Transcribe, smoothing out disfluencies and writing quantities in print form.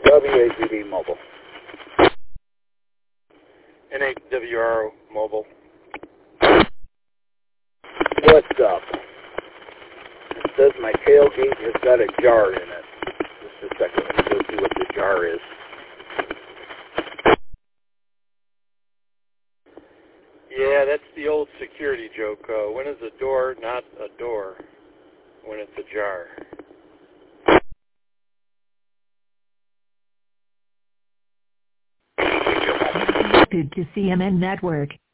WAGB Mobile. NHWR Mobile. What's up? It says my tailgate has got a jar in it. Just a second, let me go see what the jar is. Yeah, that's the old security joke. When is a door not a door? When it's a jar. Connected to CMN Network.